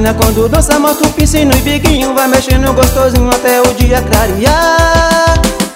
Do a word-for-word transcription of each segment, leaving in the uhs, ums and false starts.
menina quando dança mostra o piscino e biquinho, vai mexendo gostosinho até o dia clarear.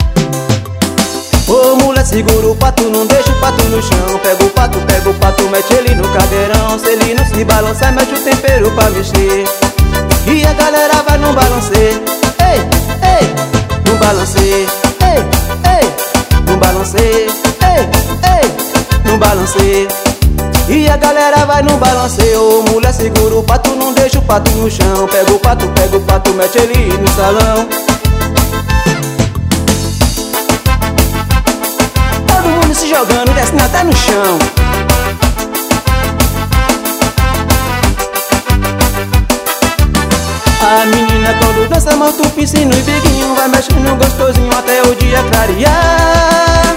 Ô mulher, segura o pato, não deixa o pato no chão. Pega o pato, pega o pato, mete ele no cadeirão. Se ele não se balançar, mete o tempero pra mexer. E a galera vai no balancê. Ei, ei, no balancê. Ei, ei, no balancê. Ei, ei, no balancê. E a galera vai no balancê. Ô mulher, segura o pato, não deixa o pato no chão. Pega o pato, pega o pato, mete ele no salão. Todo mundo se jogando, descendo até no chão. A menina quando dança mostra o piscino e biquinho, vai mexendo gostosinho até o dia clarear.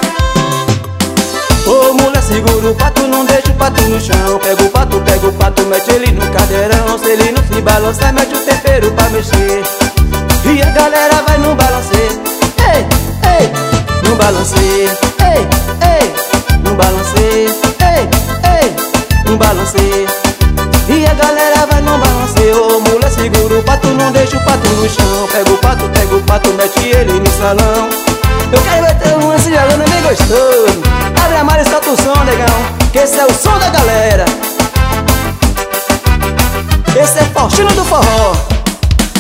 Ô mulher, segura o pato, não deixa o pato no chão. Pega o pato, pega o pato, mete ele no cadeirão. Se ele não se balançar, mete o tempero pra mexer. E a galera vai no balancê. Ei, ei, no balancê. Ei, ei, no balancê. Ei, ei, no balancê. E a galera vai no balancê. Ô mulher, segura o pato, não deixa o pato no chão. Pega o pato, pega o pato, mete ele no salão. Eu quero ver todo mundo se jogando bem gostoso. Abre a mala e solta o som, negão, que esse é o som da galera. Esse é Faustino do Forró.